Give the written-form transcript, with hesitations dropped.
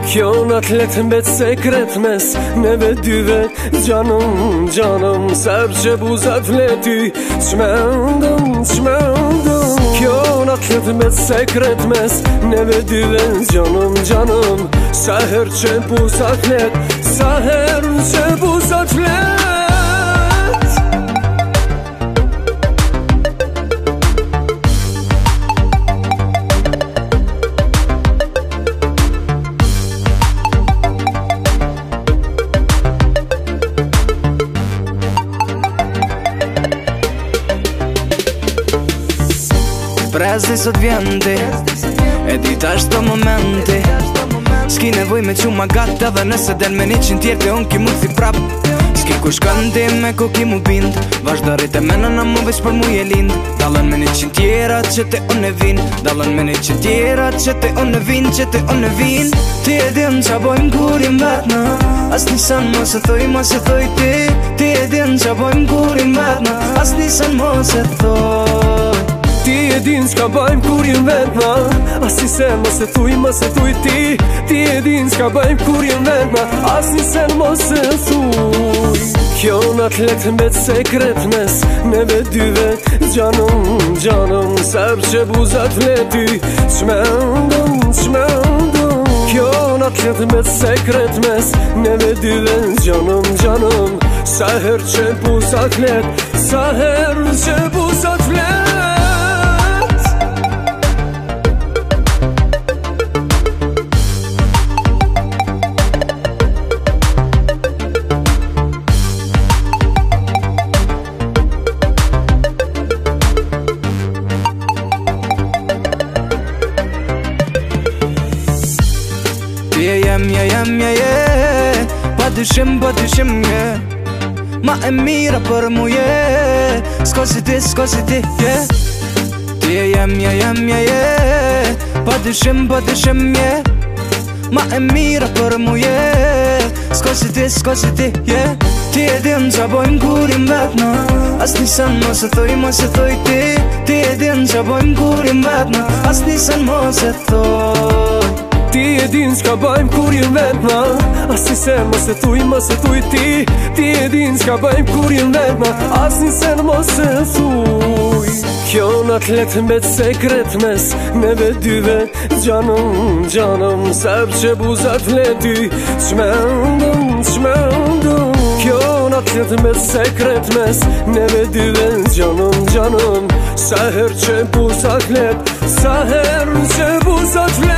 Kjo n'atlet mbet sekret mes neve dyve. Canım canım serçe buzat fleti. Çmendum çmendum. Kjo n'atlet mbet sekret mes neve dyve. Canım canım serçe buzat flet. Serçe buzat flet. Prezi sot vjen ti, e dita është të momenti. S'ki nevoj me quma gata dhe nëse del me 100 tjerë të unë ki mu thi prap. S'ki ku shkan ti me ku ki mu bind. Vazhdo rrit e mena na mu veç për mu je lind. Dalën me 100 tjera që te unë e vin. Dalën me 100 tjera që te unë e vin. Që te unë e vin. Ti e din qa bojmë kurim vetna. As nisan mos e thoj, mos e thoj ti. Ti e din qa bojmë kurim vetna. As nisan mos e thoj. Ti e din s'ka bajmë kur jem vetna. As një sen mos e thuj ti. Ti e din s'ka bajmë kur jem vetna. As një sen mos e thuj. Kjo n'atlet mbet sekret mes neve dyve. Gjanëm, gjanëm, serçe buzat fleti. Çmendëm, çmendëm. Kjo n'atlet mbet sekret mes neve dyve. Gjanëm, gjanëm, serçe buzat flet. Serçe buzat flet. Pa dyshim, ma e mira për mu je. S'ko si ti, Ti e pa dyshim, ma e mira për mu je. S'ko si ti, Ti e din qa bojmë kurim vetna. As nisan mos e thoj ti. Ti e din qa bojmë kurim vetna. As nisan mos e thoj. Ti e din s'ka bajmë kur jem vetna. As një sen mos e thuj ti. Ti e din s'ka bajmë kur jem vetna. As një sen mos e thuj. Kjo n'atlet mbet sekret mes neve dyve. Gjanëm, gjanëm, serçe buzat fleti. Çmendëm, çmendëm. Kjo n'atlet mbet sekret mes neve dyve. Gjanëm, gjanëm, serçe buzat flet. Serçe buzat flet.